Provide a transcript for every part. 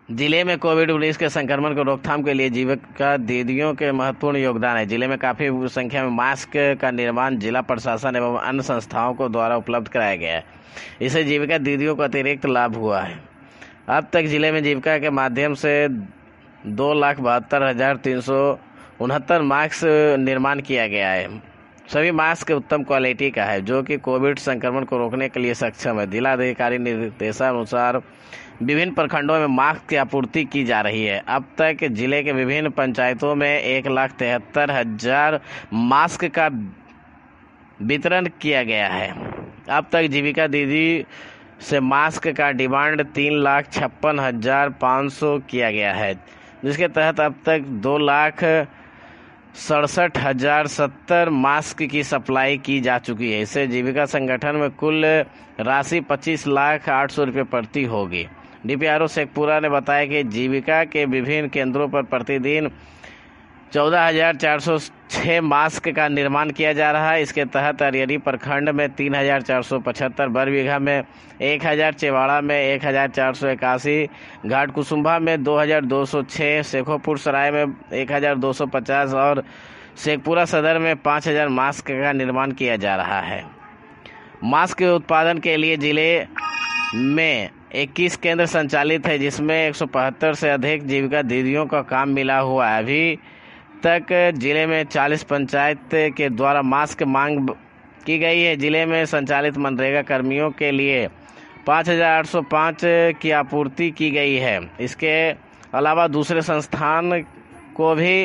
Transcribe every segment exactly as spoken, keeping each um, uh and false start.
जिले में कोविड उन्नीस के संक्रमण को रोकथाम के लिए जीविका दीदियों के महत्वपूर्ण योगदान है। जिले में काफी संख्या में मास्क का निर्माण जिला प्रशासन एवं अन्य संस्थाओं को द्वारा उपलब्ध कराया गया है। इससे जीविका दीदियों को अतिरिक्त लाभ हुआ है। अब तक जिले में जीविका के माध्यम से दो लाख बहत्तर हजार तीन सौ उनहत्तर मास्क निर्माण किया गया है। सभी मास्क उत्तम क्वालिटी का है, जो कि कोविड संक्रमण को रोकने के लिए सक्षम है। जिलाधिकारी निर्देशानुसार विभिन्न प्रखंडों में मास्क की आपूर्ति की जा रही है। अब तक जिले के विभिन्न पंचायतों में एक लाख तिहत्तर हजार मास्क का वितरण किया गया है। अब तक जीविका दीदी से मास्क का डिमांड तीन लाख छप्पन हजार पाँच सौ किया गया है, जिसके तहत अब तक दो लाख सड़सठ हजार सत्तर मास्क की सप्लाई की जा चुकी है। इससे जीविका संगठन में कुल राशि पच्चीस लाख आठ सौ रुपये प्रति होगी। डीपीआरओ शेखपुरा ने बताया कि जीविका के विभिन्न केंद्रों पर प्रतिदिन चौदह हजार चार सौ छः मास्क का निर्माण किया जा रहा है। इसके तहत अरियरी प्रखंड में तीन हजार चार सौ पचहत्तर, बरबीघा में एक हजार, चेवाड़ा में एक हजार चार सौ इक्यासी, घाट कुसुम्भा में दो हजार दो सौ छः, शेखोपुर सराय में एक हजार दो सौ पचास और शेखपुरा सदर में पाँच हजार मास्क का निर्माण किया जा रहा है। मास्क के उत्पादन के लिए जिले में इक्कीस केंद्र संचालित है, जिसमें एक सौ पचहत्तर से अधिक जीविका दीदियों का काम मिला हुआ है। अभी तक जिले में चालीस पंचायत के द्वारा मास्क मांग की गई है। जिले में संचालित मनरेगा कर्मियों के लिए पाँच हजार आठ सौ पाँच की आपूर्ति की गई है। इसके अलावा दूसरे संस्थान को भी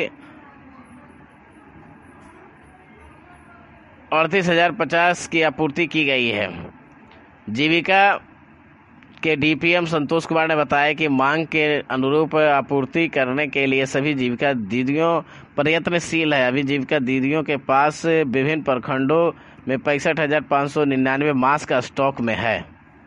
अड़तीस हजार पचास की आपूर्ति की गई है। जीविका के डीपीएम संतोष कुमार ने बताया कि मांग के अनुरूप आपूर्ति करने के लिए सभी जीविका दीदियों प्रयत्नशील है। अभी जीविका दीदियों के पास विभिन्न प्रखंडों में पैंसठ हजार पाँच सौ निन्यानवे मास्क का स्टॉक में है।